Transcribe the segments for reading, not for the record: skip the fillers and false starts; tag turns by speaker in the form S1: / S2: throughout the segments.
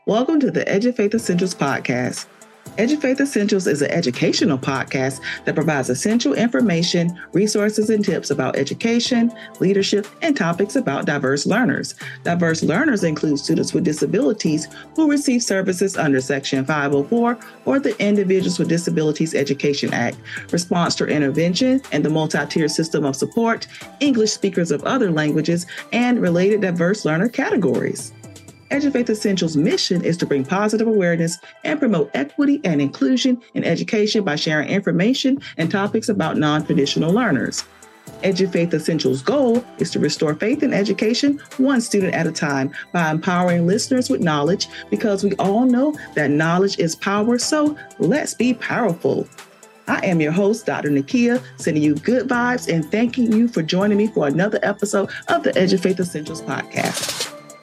S1: Welcome to the EduFaith Essentials podcast. EduFaith Essentials is an educational podcast that provides essential information, resources, and tips about education, leadership, and topics about diverse learners. Diverse learners include students with disabilities who receive services under Section 504 or the Individuals with Disabilities Education Act, response to intervention and the multi-tier system of support, English speakers of other languages, and related diverse learner categories. EduFaith Essentials' mission is to bring positive awareness and promote equity and inclusion in education by sharing information and topics about non-traditional learners. EduFaith Essentials' goal is to restore faith in education one student at a time by empowering listeners with knowledge, because we all know that knowledge is power, so let's be powerful. I am your host, Dr. Nakia, sending you good vibes and thanking you for joining me for another episode of the EduFaith Essentials podcast.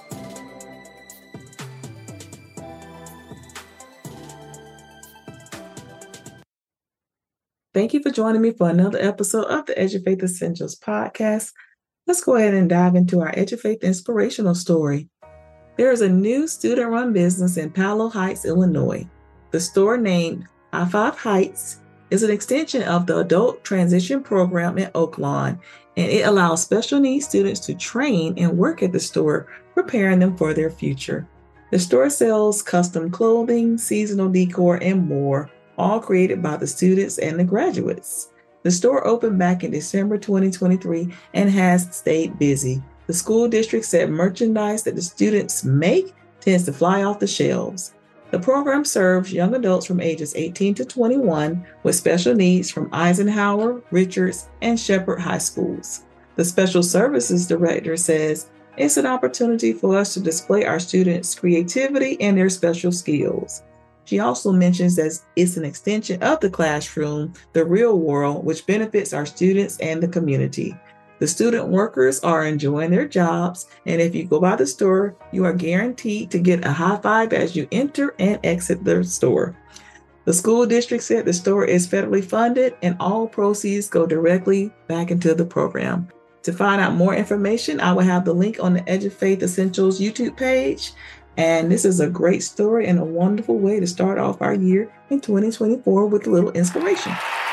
S1: Thank you for joining me for another episode of the EduFaith Essentials podcast. Let's go ahead and dive into our EduFaith inspirational story. There is a new student-run business in Palo Heights, Illinois. The store, named I-5 Heights, is an extension of the Adult Transition Program in Oaklawn, and it allows special needs students to train and work at the store, preparing them for their future. The store sells custom clothing, seasonal decor, and more, all created by the students and the graduates. The store opened back in December 2023 and has stayed busy. The school district said merchandise that the students make tends to fly off the shelves. The program serves young adults from ages 18 to 21 with special needs from Eisenhower, Richards, and Shepherd High Schools. The Special Services Director says it's an opportunity for us to display our students' creativity and their special skills. She also mentions that it's an extension of the classroom, the real world, which benefits our students and the community. The student workers are enjoying their jobs, and if you go by the store, you are guaranteed to get a high five as you enter and exit the store. The school district said the store is federally funded and all proceeds go directly back into the program. To find out more information, I will have the link on the EduFaith Essentials YouTube page. And this is a great story and a wonderful way to start off our year in 2024 with a little inspiration.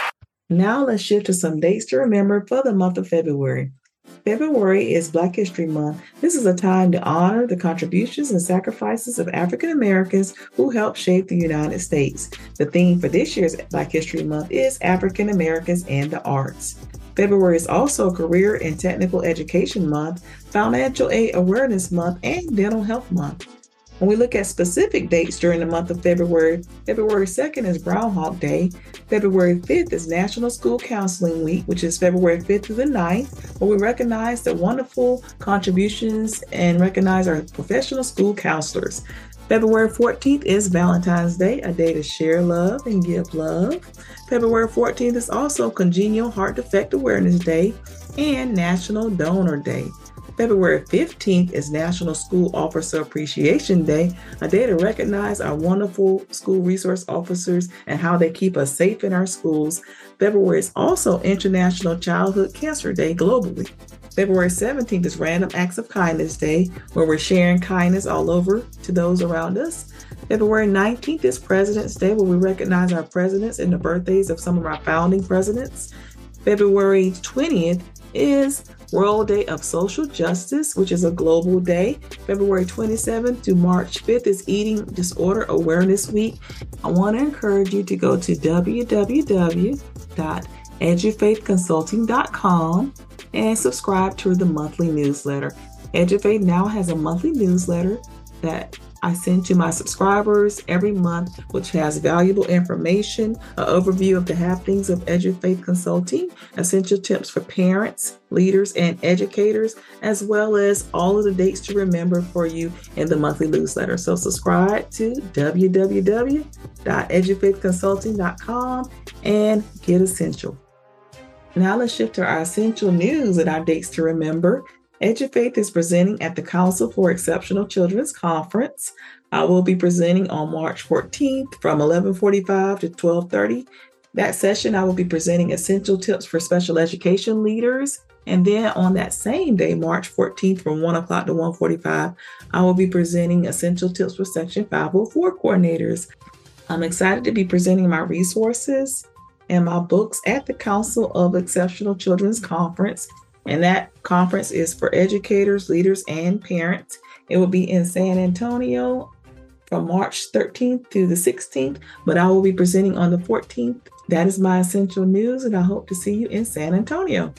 S1: Now let's shift to some dates to remember for the month of February. February is Black History Month. This is a time to honor the contributions and sacrifices of African Americans who helped shape the United States. The theme for this year's Black History Month is African Americans and the Arts. February is also Career and Technical Education Month, Financial Aid Awareness Month, and Dental Health Month. When we look at specific dates during the month of February, February 2nd is Groundhog Day. February 5th is National School Counseling Week, which is February 5th to the 9th, where we recognize the wonderful contributions and recognize our professional school counselors. February 14th is Valentine's Day, a day to share love and give love. February 14th is also Congenital Heart Defect Awareness Day and National Donor Day. February 15th is National School Officer Appreciation Day, a day to recognize our wonderful school resource officers and how they keep us safe in our schools. February is also International Childhood Cancer Day globally. February 17th is Random Acts of Kindness Day, where we're sharing kindness all over to those around us. February 19th is President's Day, where we recognize our presidents and the birthdays of some of our founding presidents. February 20th is World Day of Social Justice, which is a global day. February 27th to March 5th is Eating Disorder Awareness Week. I want to encourage you to go to www.edufaithconsulting.com and subscribe to the monthly newsletter. EduFaith now has a monthly newsletter that I send to my subscribers every month, which has valuable information, an overview of the happenings of EduFaith Consulting, essential tips for parents, leaders, and educators, as well as all of the dates to remember for you in the monthly newsletter. So subscribe to www.edufaithconsulting.com and get essential. Now let's shift to our essential news and our dates to remember. EduFaith is presenting at the Council for Exceptional Children's Conference. I will be presenting on March 14th from 11:45 to 12:30. That session, I will be presenting essential tips for special education leaders And then on that same day, March 14th, from 1 o'clock to 1:45, I will be presenting essential tips for Section 504 coordinators. I'm excited to be presenting my resources and my books at the Council of Exceptional Children's Conference. And that conference is for educators, leaders, and parents. It will be in San Antonio from March 13th through the 16th, but I will be presenting on the 14th. That is my essential news, and I hope to see you in San Antonio.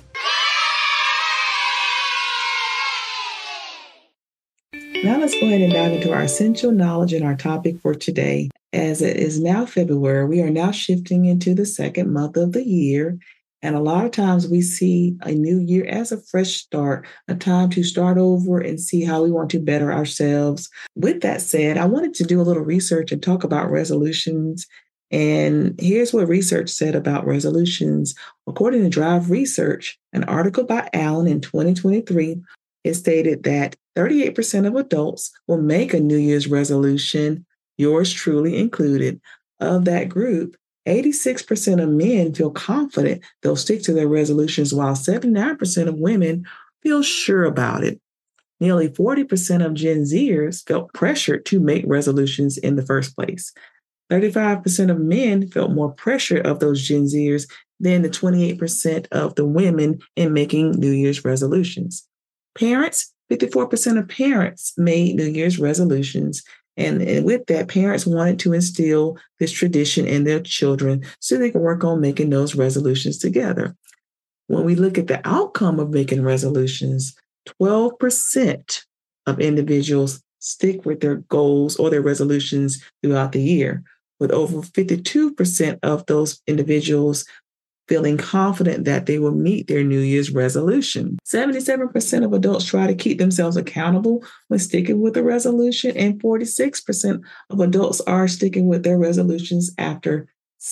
S1: Now let's go ahead and dive into our essential knowledge and our topic for today. As it is now February, we are now shifting into the second month of the year. And a lot of times we see a new year as a fresh start, a time to start over and see how we want to better ourselves. With that said, I wanted to do a little research and talk about resolutions. And here's what research said about resolutions. According to Drive Research, an article by Allen in 2023, it stated that 38% of adults will make a New Year's resolution, yours truly included. Of that group, 86% of men feel confident they'll stick to their resolutions, while 79% of women feel sure about it. Nearly 40% of Gen Zers felt pressured to make resolutions in the first place. 35% of men felt more pressure of those Gen Zers than the 28% of the women in making New Year's resolutions. Parents, 54% of parents made New Year's resolutions. And with that, parents wanted to instill this tradition in their children so they can work on making those resolutions together. When we look at the outcome of making resolutions, 12% of individuals stick with their goals or their resolutions throughout the year, with over 52% of those individuals feeling confident that they will meet their New Year's resolution. 77% of adults try to keep themselves accountable when sticking with the resolution, and 46% of adults are sticking with their resolutions after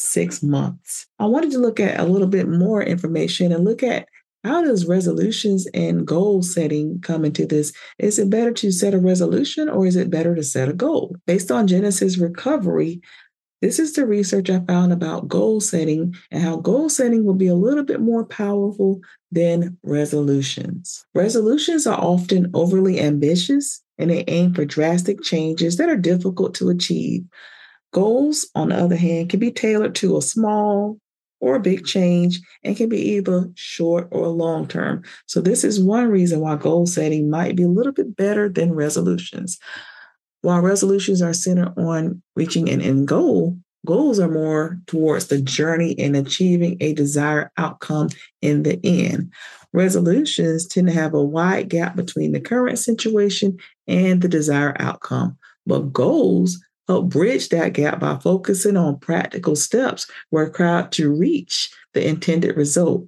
S1: 6 months. I wanted to look at a little bit more information and look at how does resolutions and goal setting come into this? Is it better to set a resolution or is it better to set a goal? Based on Genesis Recovery, this is the research I found about goal setting and how goal setting will be a little bit more powerful than resolutions. Resolutions are often overly ambitious and they aim for drastic changes that are difficult to achieve. Goals, on the other hand, can be tailored to a small or a big change and can be either short or long term. So this is one reason why goal setting might be a little bit better than resolutions. While resolutions are centered on reaching an end goal, goals are more towards the journey and achieving a desired outcome in the end. Resolutions tend to have a wide gap between the current situation and the desired outcome, but goals help bridge that gap by focusing on practical steps required to reach the intended result.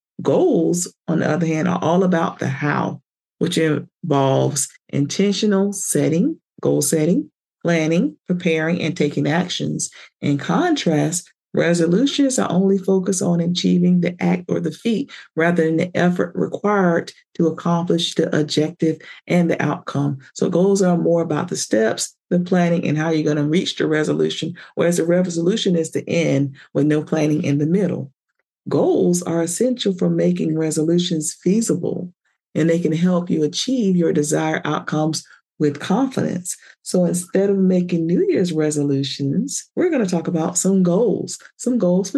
S1: Goals, on the other hand, are all about the how, which involves intentional setting, goal setting, planning, preparing, and taking actions. In contrast, resolutions are only focused on achieving the act or the feat rather than the effort required to accomplish the objective and the outcome. So goals are more about the steps, the planning, and how you're going to reach the resolution, whereas the resolution is the end with no planning in the middle. Goals are essential for making resolutions feasible, and they can help you achieve your desired outcomes with confidence. So instead of making New Year's resolutions, we're going to talk about some goals for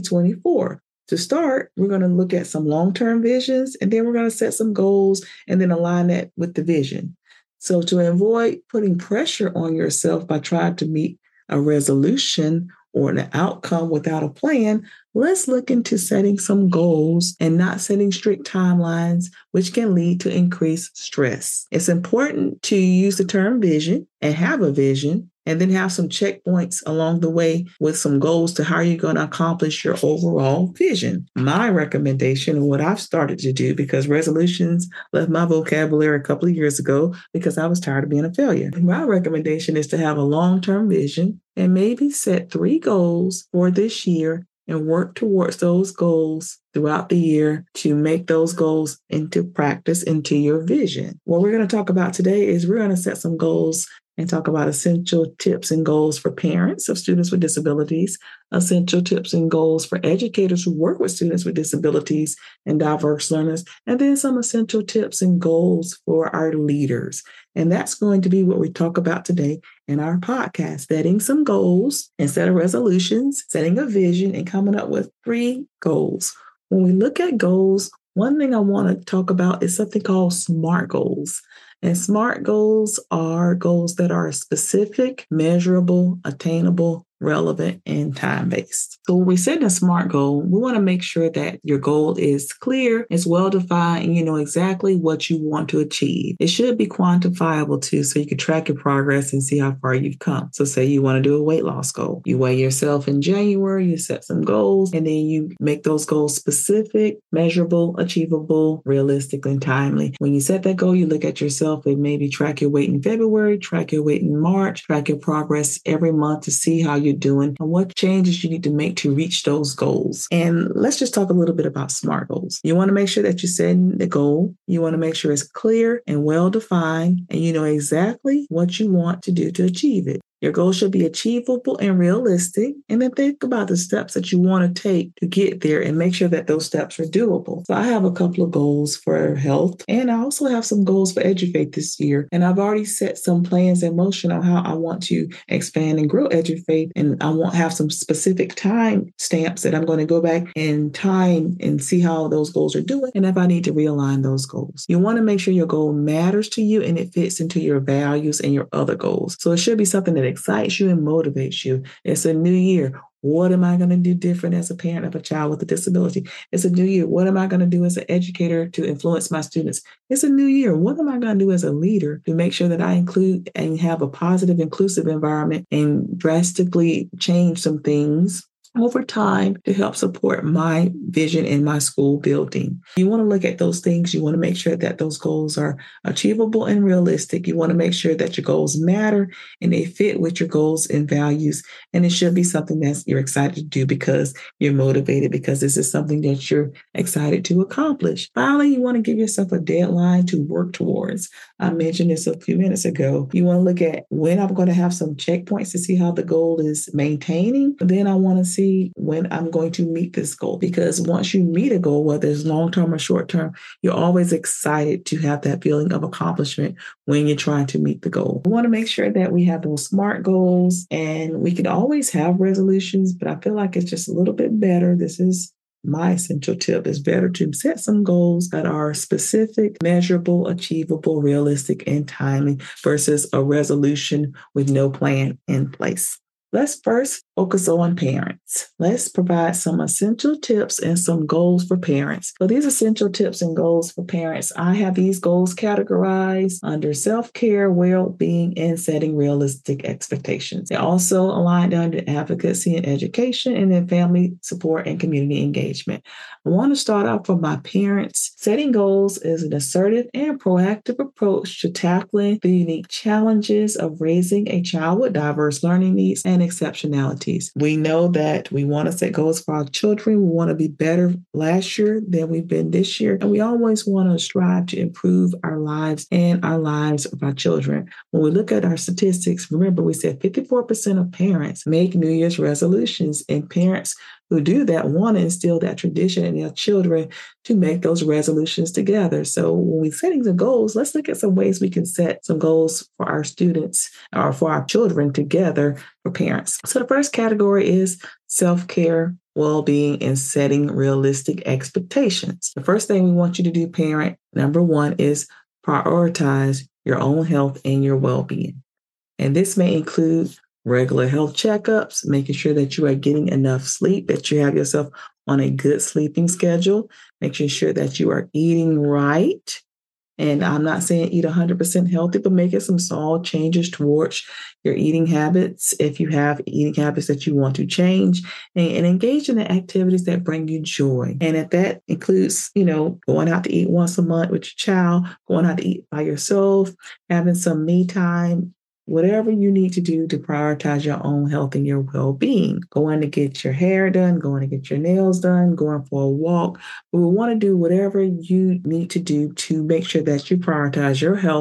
S1: 2024. To start, we're going to look at some long-term visions, and then we're going to set some goals and then align that with the vision. So to avoid putting pressure on yourself by trying to meet a resolution or an outcome without a plan, let's look into setting some goals and not setting strict timelines, which can lead to increased stress. It's important to use the term vision and have a vision, and then have some checkpoints along the way with some goals to how you're going to accomplish your overall vision. My recommendation, and what I've started to do, because resolutions left my vocabulary a couple of years ago because I was tired of being a failure. My recommendation is to have a long-term vision and maybe set 3 goals for this year and work towards those goals throughout the year to make those goals into practice, into your vision. What we're going to talk about today is we're going to set some goals and talk about essential tips and goals for parents of students with disabilities, essential tips and goals for educators who work with students with disabilities and diverse learners, and then some essential tips and goals for our leaders. And that's going to be what we talk about today in our podcast, setting some goals instead of resolutions, setting a vision, and coming up with 3 goals. When we look at goals, one thing I want to talk about is something called SMART goals. And SMART goals are goals that are specific, measurable, attainable, relevant, and time-based. So when we set a SMART goal, we want to make sure that your goal is clear, it's well-defined, and you know exactly what you want to achieve. It should be quantifiable too, so you can track your progress and see how far you've come. So say you want to do a weight loss goal. You weigh yourself in January, you set some goals, and then you make those goals specific, measurable, achievable, realistic, and timely. When you set that goal, you look at yourself and maybe track your weight in February, track your weight in March, track your progress every month to see how you're doing and what changes you need to make to reach those goals. And let's just talk a little bit about SMART goals. You want to make sure that you're setting the goal. You want to make sure it's clear and well defined, and you know exactly what you want to do to achieve it. Your goal should be achievable and realistic. And then think about the steps that you want to take to get there and make sure that those steps are doable. So I have a couple of goals for health, and I also have some goals for EduFaith this year. And I've already set some plans in motion on how I want to expand and grow EduFaith. And I want to have some specific time stamps that I'm going to go back in time and see how those goals are doing and if I need to realign those goals. You want to make sure your goal matters to you and it fits into your values and your other goals. So it should be something that excites you and motivates you. It's a new year. What am I going to do different as a parent of a child with a disability? It's a new year. What am I going to do as an educator to influence my students? It's a new year. What am I going to do as a leader to make sure that I include and have a positive, inclusive environment and drastically change some things over time to help support my vision in my school building? You want to look at those things. You want to make sure that those goals are achievable and realistic. You want to make sure that your goals matter and they fit with your goals and values. And it should be something that you're excited to do because you're motivated, because this is something that you're excited to accomplish. Finally, you want to give yourself a deadline to work towards. I mentioned this a few minutes ago. You want to look at when I'm going to have some checkpoints to see how the goal is maintaining. Then I want to see when I'm going to meet this goal, because once you meet a goal, whether it's long-term or short-term, you're always excited to have that feeling of accomplishment when you're trying to meet the goal. We want to make sure that we have those SMART goals, and we can always have resolutions, but I feel like it's just a little bit better. This is my essential tip. It's better to set some goals that are specific, measurable, achievable, realistic, and timely versus a resolution with no plan in place. Let's first focus on parents. Let's provide some essential tips and some goals for parents. For these essential tips and goals for parents, I have these goals categorized under self-care, well-being, and setting realistic expectations. They're also aligned under advocacy and education, and then family support and community engagement. I want to start off for my parents. Setting goals is an assertive and proactive approach to tackling the unique challenges of raising a child with diverse learning needs and exceptionalities. We know that we want to set goals for our children. We want to be better last year than we've been this year. And we always want to strive to improve our lives and our lives of our children. When we look at our statistics, remember we said 54% of parents make New Year's resolutions, and parents who do that want to instill that tradition in their children to make those resolutions together. So when we're setting the goals, let's look at some ways we can set some goals for our students or for our children together for parents. So the first category is self-care, well-being, and setting realistic expectations. The first thing we want you to do, parent, number one, is prioritize your own health and your well-being. And this may include regular health checkups, making sure that you are getting enough sleep, that you have yourself on a good sleeping schedule, making sure that you are eating right. And I'm not saying eat 100% healthy, but making some small changes towards your eating habits if you have eating habits that you want to change, and engage in the activities that bring you joy. And if that includes, going out to eat once a month with your child, going out to eat by yourself, having some me time, whatever you need to do to prioritize your own health and your well-being. Going to get your hair done, going to get your nails done, going for a walk. We want to do whatever you need to do to make sure that you prioritize your health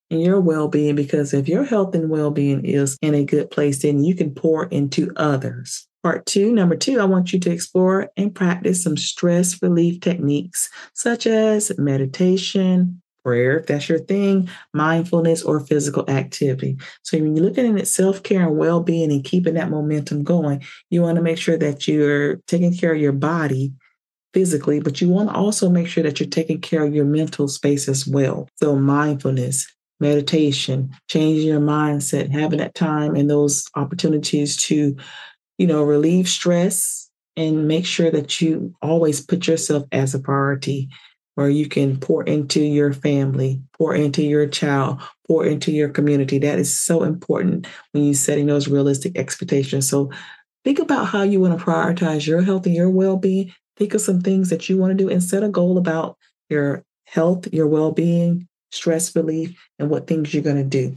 S1: and your well-being, because if your health and well-being is in a good place, then you can pour into others. Part two, number two, I want you to explore and practice some stress relief techniques such as meditation, prayer, if that's your thing, mindfulness, or physical activity. So when you're looking at self-care and well-being and keeping that momentum going, you want to make sure that you're taking care of your body physically, but you want to also make sure that you're taking care of your mental space as well. So mindfulness, meditation, changing your mindset, having that time and those opportunities to, relieve stress and make sure that you always put yourself as a priority where you can pour into your family, pour into your child, pour into your community. That is so important when you're setting those realistic expectations. So think about how you want to prioritize your health and your well-being. Think of some things that you want to do and set a goal about your health, your well-being, stress relief, and what things you're going to do.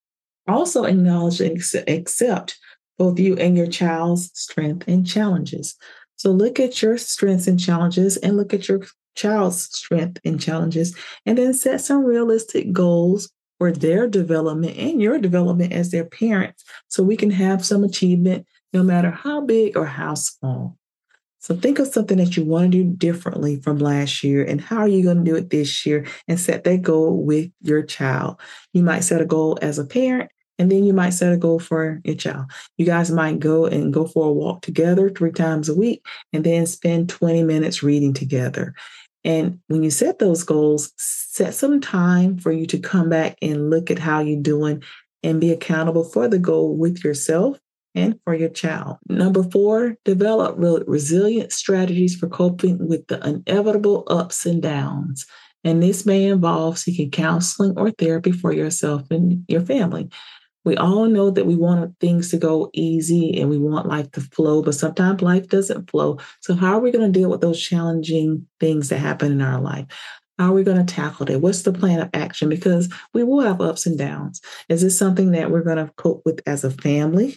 S1: Also acknowledge and accept both you and your child's strength and challenges. So look at your strengths and challenges and look at your child's strength and challenges, and then set some realistic goals for their development and your development as their parents so we can have some achievement no matter how big or how small. So think of something that you want to do differently from last year and how are you going to do it this year and set that goal with your child. You might set a goal as a parent and then you might set a goal for your child. You guys might go for a walk together 3 times a week and then spend 20 minutes reading together. And when you set those goals, set some time for you to come back and look at how you're doing and be accountable for the goal with yourself and for your child. Number 4, develop resilient strategies for coping with the inevitable ups and downs. And this may involve seeking counseling or therapy for yourself and your family. We all know that we want things to go easy and we want life to flow, but sometimes life doesn't flow. So how are we going to deal with those challenging things that happen in our life? How are we going to tackle that? What's the plan of action? Because we will have ups and downs. Is this something that we're going to cope with as a family?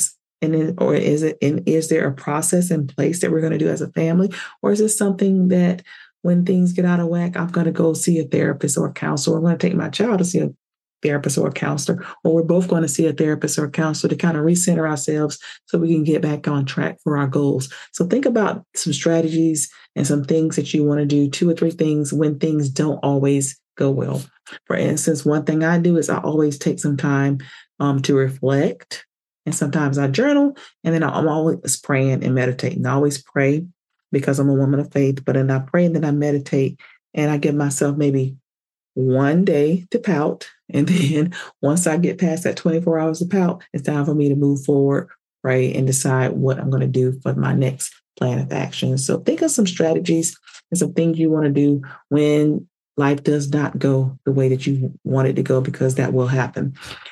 S1: Is there a process in place that we're going to do as a family? Or is this something that when things get out of whack, I'm going to go see a therapist or a counselor? I'm going to take my child to see a therapist or a counselor, or we're both going to see a therapist or a counselor to kind of recenter ourselves so we can get back on track for our goals. So think about some strategies and some things that you want to do, 2 or 3 things when things don't always go well. For instance, one thing I do is I always take some time to reflect, and sometimes I journal, and then I'm always praying and meditating. I always pray because I'm a woman of faith, but then I pray and then I meditate, and I give myself maybe one day to pout. And then once I get past that 24 hours of pout, it's time for me to move forward, pray, and decide what I'm going to do for my next plan of action. So think of some strategies and some things you want to do when life does not go the way that you want it to go, because that will happen.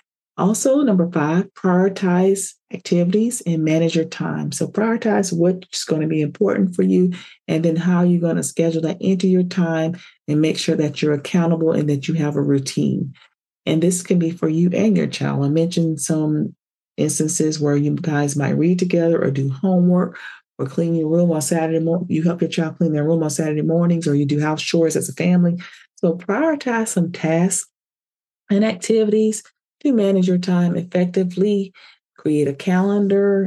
S1: Also, number 5, prioritize activities and manage your time. So prioritize what's going to be important for you and then how you're going to schedule that into your time and make sure that you're accountable and that you have a routine. And this can be for you and your child. I mentioned some instances where you guys might read together or do homework or clean your room on Saturday morning. You help your child clean their room on Saturday mornings, or you do house chores as a family. So prioritize some tasks and activities to manage your time effectively. Create a calendar,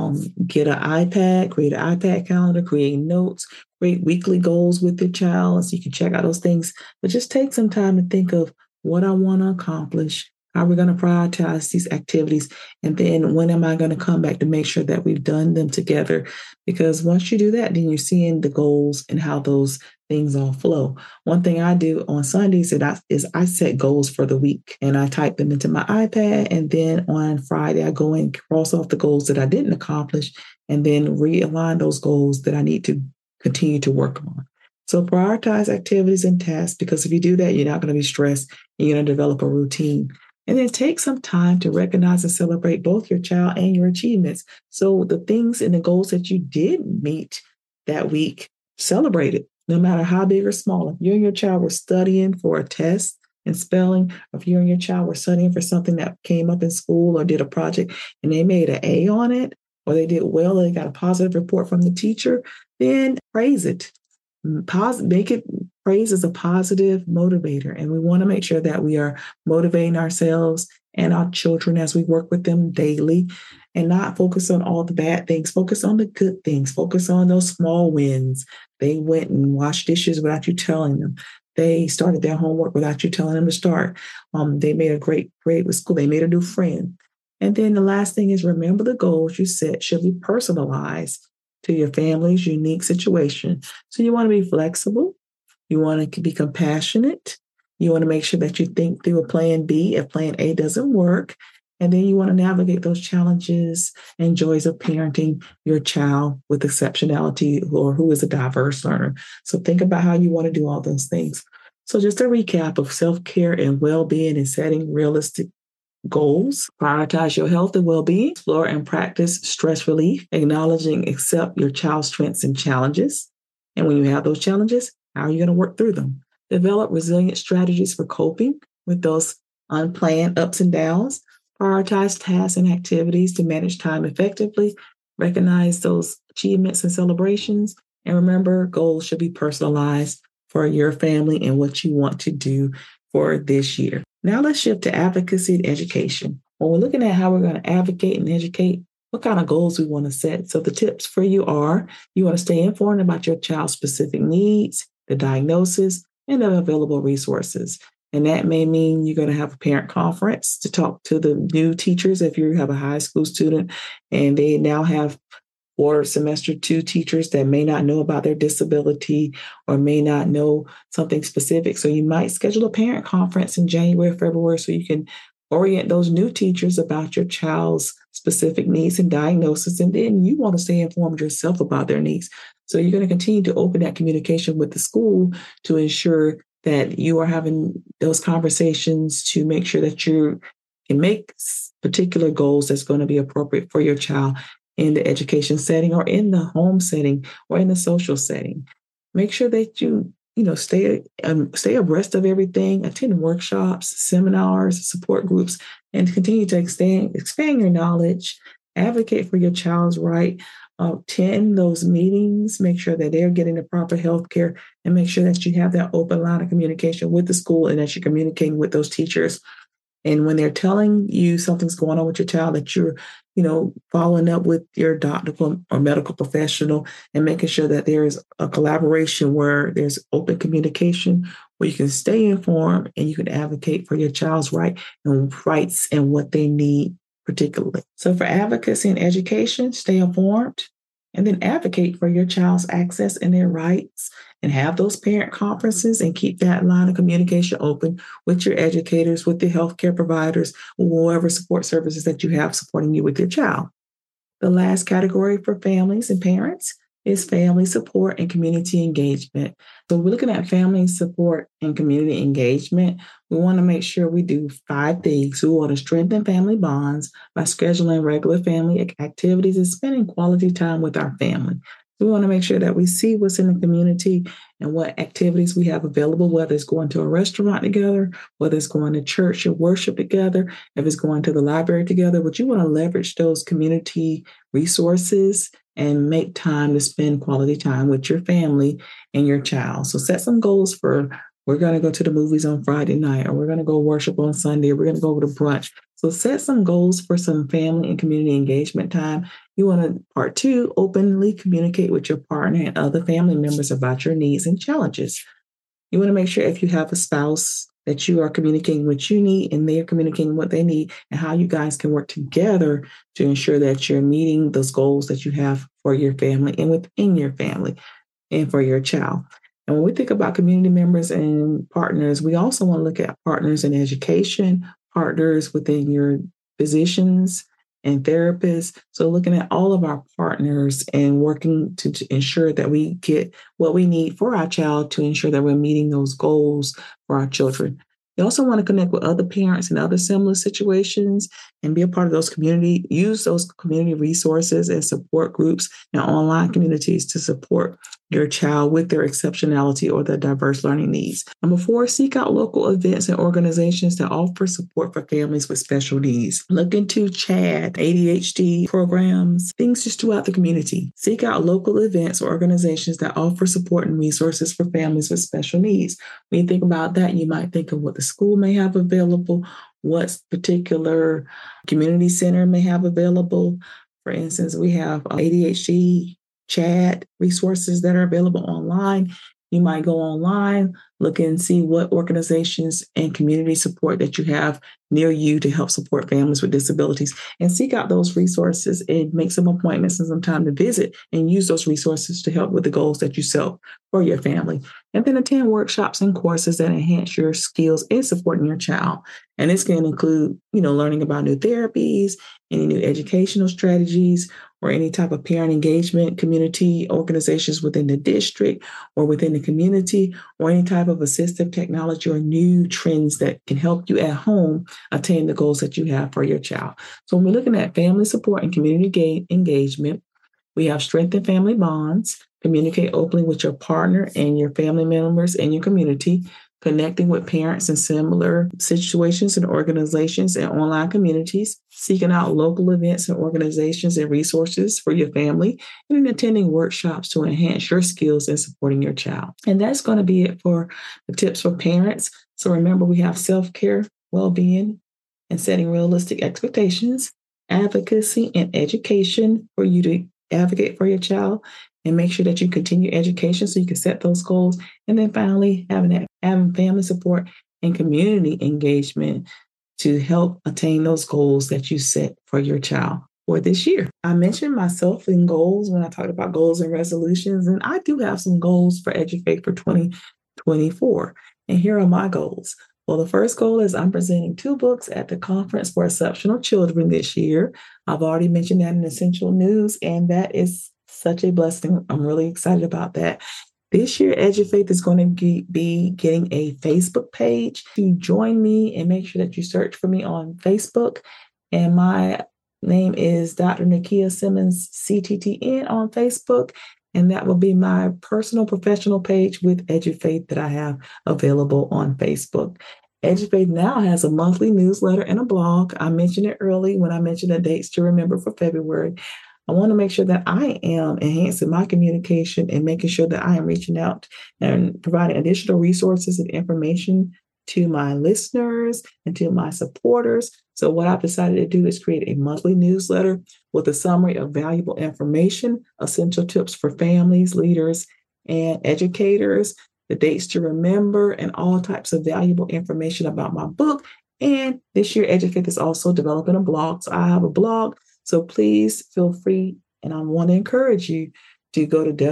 S1: get an iPad, create an iPad calendar, create notes, create weekly goals with your child so you can check out those things. But just take some time to think of what I want to accomplish, how we're going to prioritize these activities, and then when am I going to come back to make sure that we've done them together? Because once you do that, then you're seeing the goals and how those things all flow. One thing I do on Sundays is I set goals for the week and I type them into my iPad. And then on Friday, I go and cross off the goals that I didn't accomplish and then realign those goals that I need to continue to work on. So prioritize activities and tasks, because if you do that, you're not going to be stressed and you're going to develop a routine. And then take some time to recognize and celebrate both your child and your achievements. So the things and the goals that you did meet that week, celebrate it, no matter how big or small. If you and your child were studying for a test and spelling, or if you and your child were studying for something that came up in school or did a project and they made an A on it, or they did well, or they got a positive report from the teacher, then praise it. Make it Praise is a positive motivator, and we want to make sure that we are motivating ourselves and our children as we work with them daily and not focus on all the bad things. Focus on the good things. Focus on those small wins. They went and washed dishes without you telling them. They started their homework without you telling them to start. They made a great grade with school. They made a new friend. And then the last thing is remember the goals you set should be personalized to your family's unique situation. So you want to be flexible. You want to be compassionate. You want to make sure that you think through a plan B if plan A doesn't work. And then you want to navigate those challenges and joys of parenting your child with exceptionality or who is a diverse learner. So think about how you want to do all those things. So just a recap of self-care and well-being and setting realistic goals. Prioritize your health and well-being. Explore and practice stress relief, acknowledging, accept your child's strengths and challenges. And when you have those challenges, how are you going to work through them? Develop resilient strategies for coping with those unplanned ups and downs. Prioritize tasks and activities to manage time effectively. Recognize those achievements and celebrations. And remember, goals should be personalized for your family and what you want to do for this year. Now let's shift to advocacy and education. When we're looking at how we're going to advocate and educate, what kind of goals we want to set. So the tips for you are you want to stay informed about your child's specific needs, the diagnosis, and the available resources. And that may mean you're going to have a parent conference to talk to the new teachers if you have a high school student and they now have or semester 2 teachers that may not know about their disability or may not know something specific. So you might schedule a parent conference in January, February, so you can orient those new teachers about your child's specific needs and diagnosis. And then you want to stay informed yourself about their needs. So you're going to continue to open that communication with the school to ensure that you are having those conversations to make sure that you can make particular goals that's going to be appropriate for your child in the education setting or in the home setting or in the social setting. Make sure that you stay abreast of everything, attend workshops, seminars, support groups, and continue to expand your knowledge, advocate for your child's right, attend those meetings, make sure that they're getting the proper health care, and make sure that you have that open line of communication with the school and that you're communicating with those teachers. And when they're telling you something's going on with your child, that you're, following up with your doctor or medical professional and making sure that there is a collaboration where there's open communication, where you can stay informed and you can advocate for your child's rights and what they need particularly. So for advocacy and education, stay informed and then advocate for your child's access and their rights and have those parent conferences and keep that line of communication open with your educators, with the healthcare providers, whatever support services that you have supporting you with your child. The last category for families and parents is family support and community engagement. So we're looking at family support and community engagement. We want to make sure we do 5 things. We want to strengthen family bonds by scheduling regular family activities and spending quality time with our family. We want to make sure that we see what's in the community and what activities we have available, whether it's going to a restaurant together, whether it's going to church and worship together, if it's going to the library together. But you want to leverage those community resources and make time to spend quality time with your family and your child. So set some goals for, we're going to go to the movies on Friday night, or we're going to go worship on Sunday, or we're going to go to brunch. So set some goals for some family and community engagement time. You want to, part 2, openly communicate with your partner and other family members about your needs and challenges. You want to make sure if you have a spouse that you are communicating what you need and they're communicating what they need and how you guys can work together to ensure that you're meeting those goals that you have for your family and within your family and for your child. And when we think about community members and partners, we also want to look at partners in education, partners within your physicians and therapists. So looking at all of our partners and working to ensure that we get what we need for our child to ensure that we're meeting those goals for our children. You also want to connect with other parents in other similar situations and be a part of use those community resources and support groups and online communities to support your child with their exceptionality or their diverse learning needs. Number 4, seek out local events and organizations that offer support for families with special needs. Look into CHADD, ADHD programs, things just throughout the community. Seek out local events or organizations that offer support and resources for families with special needs. When you think about that, you might think of what the school may have available, what particular community center may have available. For instance, we have ADHD CHADD resources that are available online. You might go online, look and see what organizations and community support that you have near you to help support families with disabilities, and seek out those resources and make some appointments and some time to visit and use those resources to help with the goals that you set for your family. And then attend workshops and courses that enhance your skills in supporting your child. And this can include, learning about new therapies, any new educational strategies, or any type of parent engagement community organizations within the district or within the community, or any type of assistive technology or new trends that can help you at home attain the goals that you have for your child. So when we're looking at family support and community engagement, we have strengthen family bonds, communicate openly with your partner and your family members and your community, connecting with parents in similar situations and organizations and online communities, seeking out local events and organizations and resources for your family, and attending workshops to enhance your skills in supporting your child. And that's going to be it for the tips for parents. So remember, we have self-care, well-being, and setting realistic expectations, advocacy and education for you to advocate for your child, and make sure that you continue education so you can set those goals. And then finally, having family support and community engagement to help attain those goals that you set for your child for this year. I mentioned myself in goals when I talked about goals and resolutions, and I do have some goals for EduFaith for 2024. And here are my goals. Well, the first goal is I'm presenting 2 books at the Conference for Exceptional Children this year. I've already mentioned that in Essential News, and that is such a blessing. I'm really excited about that. This year, EduFaith is going to be getting a Facebook page. To join me and make sure that you search for me on Facebook. And my name is Dr. Nakia Simmons, CTTN on Facebook. And that will be my personal professional page with EduFaith that I have available on Facebook. EduFaith now has a monthly newsletter and a blog. I mentioned it early when I mentioned the dates to remember for February. I want to make sure that I am enhancing my communication and making sure that I am reaching out and providing additional resources and information to my listeners and to my supporters. So what I've decided to do is create a monthly newsletter with a summary of valuable information, essential tips for families, leaders, and educators, the dates to remember, and all types of valuable information about my book. And this year, EduFaith is also developing a blog. So I have a blog. So please feel free, and I want to encourage you to go to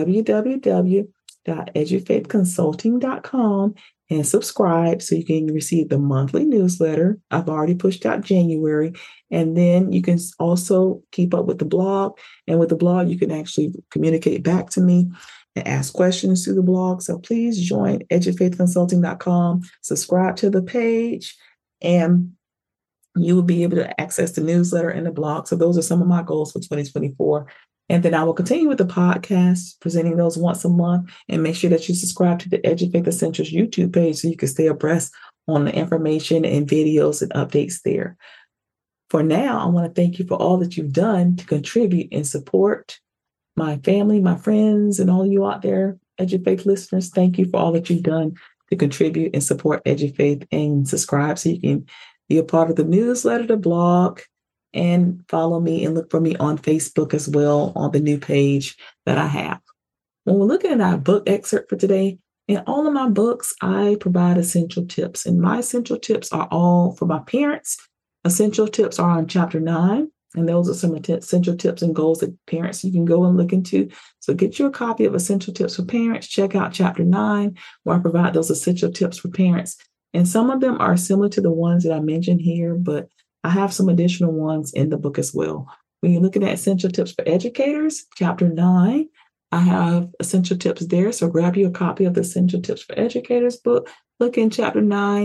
S1: www.edufaithconsulting.com and subscribe so you can receive the monthly newsletter. I've already pushed out January. And then you can also keep up with the blog. And with the blog, you can actually communicate back to me and ask questions through the blog. So please join edufaithconsulting.com, subscribe to the page, and you will be able to access the newsletter and the blog. So those are some of my goals for 2024. And then I will continue with the podcast, presenting those once a month, and make sure that you subscribe to the EduFaith Essentials YouTube page so you can stay abreast on the information and videos and updates there. For now, I want to thank you for all that you've done to contribute and support my family, my friends, and all you out there, EduFaith listeners. Thank you for all that you've done to contribute and support EduFaith, and subscribe so you can be a part of the newsletter, the blog, and follow me and look for me on Facebook as well on the new page that I have. When we're looking at our book excerpt for today, in all of my books, I provide essential tips, and my essential tips are all for my parents. Essential tips are on chapter 9, and those are some essential tips and goals that parents you can go and look into. So get you a copy of Essential Tips for Parents. Check out chapter 9, where I provide those essential tips for parents. And some of them are similar to the ones that I mentioned here, but I have some additional ones in the book as well. When you're looking at essential tips for educators, chapter 9, I have essential tips there. So grab you a copy of the Essential Tips for Educators book. Look in chapter 9.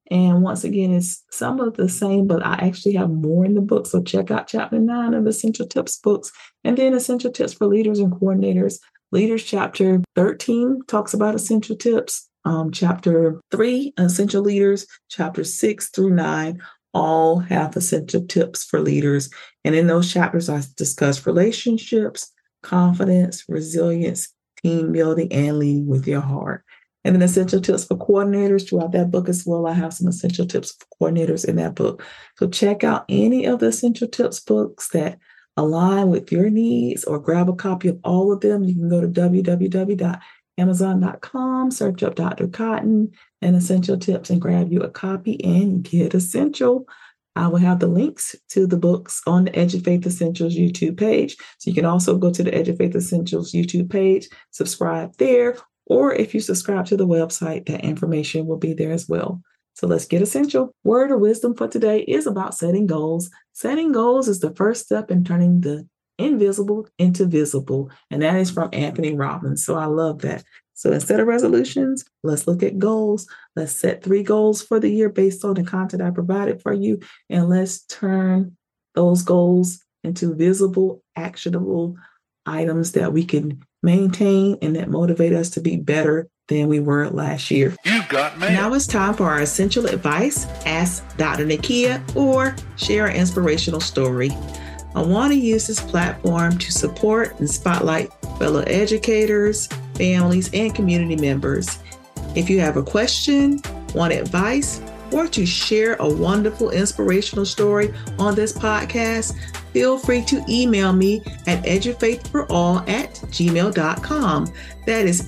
S1: And once again, it's some of the same, but I actually have more in the book. So check out chapter 9 of Essential Tips books. And then Essential Tips for Leaders and Coordinators. Leaders chapter 13 talks about essential tips. Chapter 3, Essential Leaders, chapter 6 through 9, all have essential tips for leaders. And in those chapters, I discuss relationships, confidence, resilience, team building, and leading with your heart. And then essential tips for coordinators throughout that book as well. I have some essential tips for coordinators in that book. So check out any of the essential tips books that align with your needs, or grab a copy of all of them. You can go to www.amazon.com, search up Dr. Cotton and Essential Tips and grab you a copy and get essential. I will have the links to the books on the EduFaith Essentials YouTube page. So you can also go to the EduFaith Essentials YouTube page, subscribe there, or if you subscribe to the website, that information will be there as well. So let's get essential. Word of wisdom for today is about setting goals. Setting goals is the first step in turning the invisible into visible. And that is from Anthony Robbins. So I love that. So instead of resolutions, let's look at goals. Let's set 3 goals for the year based on the content I provided for you. And let's turn those goals into visible, actionable items that we can maintain and that motivate us to be better than we were last year. You got me. Now it's time for our essential advice. Ask Dr. Nakia or share an inspirational story. I want to use this platform to support and spotlight fellow educators, families, and community members. If you have a question, want advice, or to share a wonderful inspirational story on this podcast, feel free to email me at edufaithforall@gmail.com. That is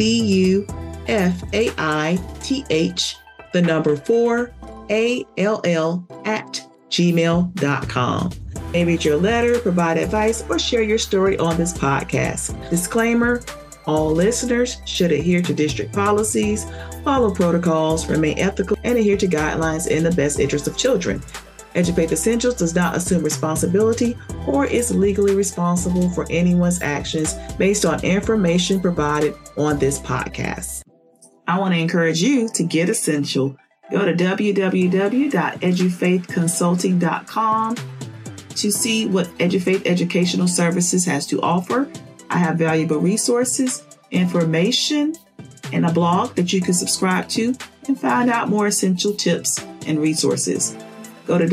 S1: EDUFAITH, the number 4, ALL@gmail.com. Maybe it's your letter, provide advice, or share your story on this podcast. Disclaimer: all listeners should adhere to district policies, follow protocols, remain ethical, and adhere to guidelines in the best interest of children. EduFaith Essentials does not assume responsibility or is legally responsible for anyone's actions based on information provided on this podcast. I want to encourage you to get essential. Go to www.edufaithconsulting.com to see what EduFaith Educational Services has to offer. I have valuable resources, information, and a blog that you can subscribe to and find out more essential tips and resources. Go to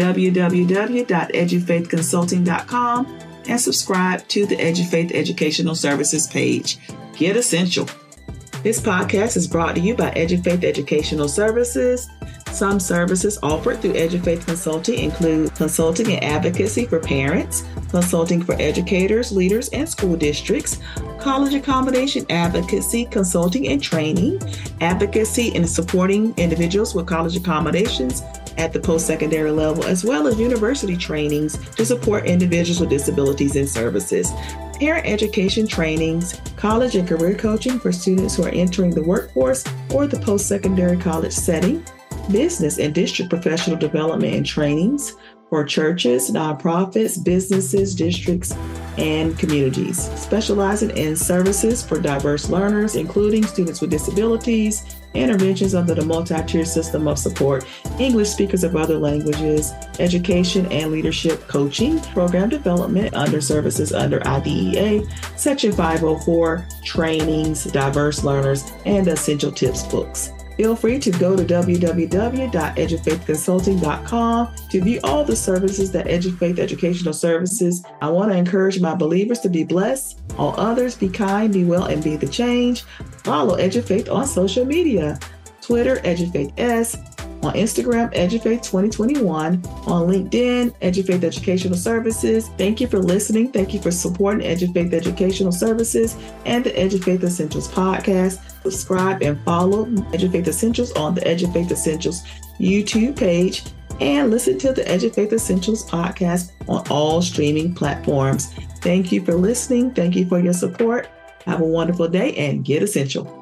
S1: www.edufaithconsulting.com and subscribe to the EduFaith Educational Services page. Get essential. This podcast is brought to you by EduFaith Educational Services. Some services offered through EduFaith Consulting include consulting and advocacy for parents, consulting for educators, leaders, and school districts, college accommodation advocacy, consulting and training, advocacy and supporting individuals with college accommodations at the post-secondary level, as well as university trainings to support individuals with disabilities and services, parent education trainings, college and career coaching for students who are entering the workforce or the post-secondary college setting, business and district professional development and trainings for churches, nonprofits, businesses, districts, and communities, specializing in services for diverse learners, including students with disabilities, interventions under the multi-tier system of support, English speakers of other languages, education and leadership coaching, program development under services under IDEA, Section 504, trainings, diverse learners, and essential tips books. Feel free to go to www.edufaithconsulting.com to view all the services that EduFaith Educational Services. I want to encourage my believers to be blessed. All others, be kind, be well, and be the change. Follow EduFaith on social media. Twitter, EduFaithS. On Instagram, EduFaith 2021. On LinkedIn, EduFaith Educational Services. Thank you for listening. Thank you for supporting EduFaith Educational Services and the EduFaith Essentials podcast. Subscribe and follow EduFaith Essentials on the EduFaith Essentials YouTube page and listen to the EduFaith Essentials podcast on all streaming platforms. Thank you for listening. Thank you for your support. Have a wonderful day and get essential.